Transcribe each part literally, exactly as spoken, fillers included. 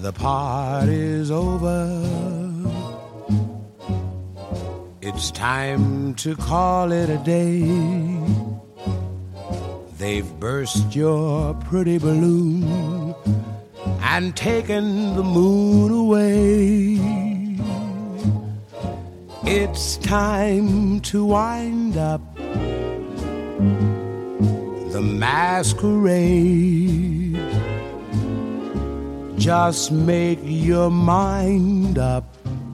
The party's over. It's time to call it a day. They've burst your pretty balloon and taken the moon away. It's time to wind up the masquerade. Just make your mind up.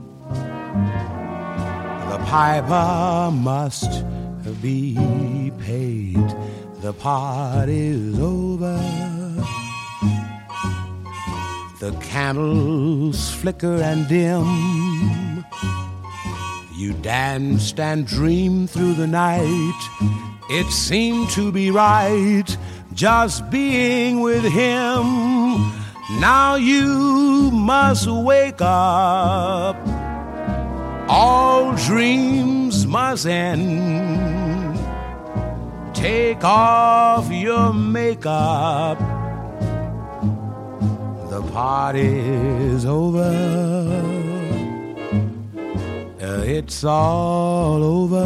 The piper must be paid. The party's over. The candles flicker and dim. You danced and dreamed through the night. It seemed to be right just being with him. Now you must wake up. All dreams must end. Take off your makeup. The party's over. It's all over,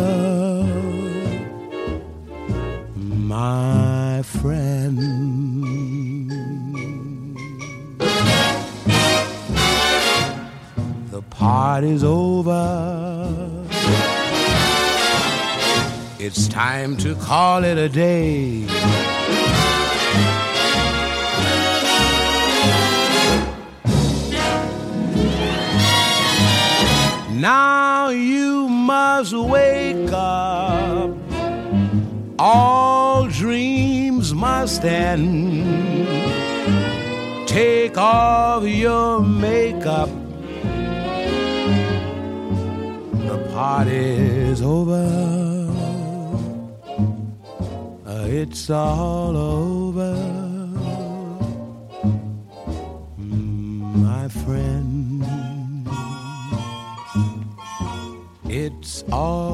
my friend. The party's over. It's time to call it a day. Now you must wake up. All dreams must end. Take off your makeup. The party's over. It's all over, my friend. It's all